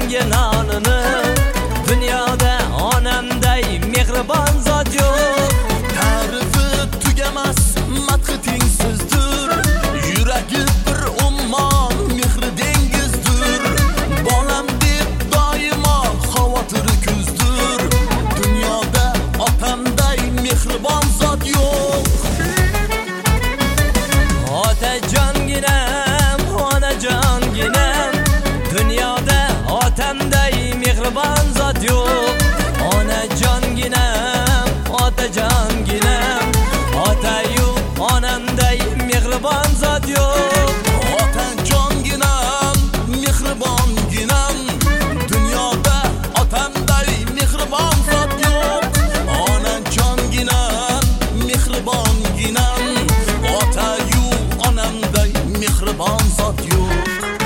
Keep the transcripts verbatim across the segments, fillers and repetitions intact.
yangi nonini. Dunyoda onamday mehribon zot yo'q. Ta'rifi tugamas madhi tengsizdir. Yuragi bir ummon mehri dengizdir. Bolam deb doimo xavotir kuzdir. Dunyoda otamday mehribon zot yo'q. Otajonginam, onajonginam, dunyoda otamday mehribon zot yo'q. Onajonginam, otajonginam, ota-yu onamday mehribon zot yo'q. Otajonginam, mehribonginam, dunyoda otamday mehribon zot yo'q. Onajonginam, mehribonginam, ota-yu onamday mehribon zot yo'q.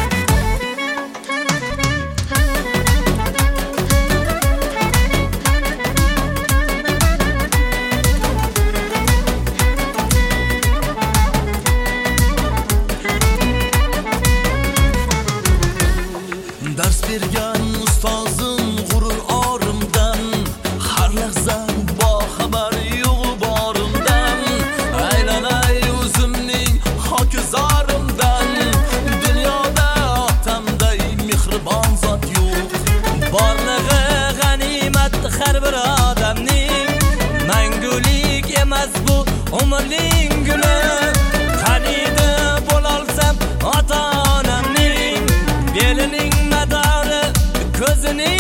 Ders bergan ustozim g'urur orimdan, har lahza boxabar yo'q borimdan. Aylanay o'zimning hokizorimdan, dunyoda otamday mehribon zot yo'q. Borlig'i g'animat har bir odamning, mangulik emas bu umrning guli. Qaniydi bo'lolsam ota-onamning, belining madori, ko'zining